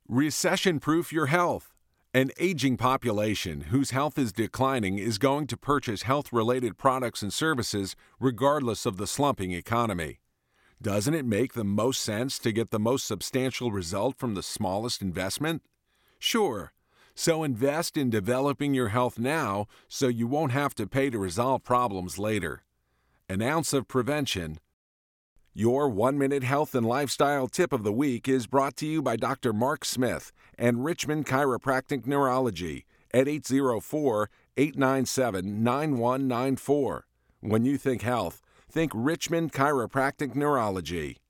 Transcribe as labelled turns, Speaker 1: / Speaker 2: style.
Speaker 1: Recession-proof your health. An aging population whose health is declining is going to purchase health-related products and services regardless of the slumping economy. Doesn't it make the most sense to get the most substantial result from the smallest investment? Sure. So invest in developing your health now so you won't have to pay to resolve problems later. An ounce of prevention. Your 1-minute health and lifestyle tip of the week is brought to you by Dr. Mark Smith and Richmond Chiropractic Neurology at 804-897-9194. When you think health, think Richmond Chiropractic Neurology.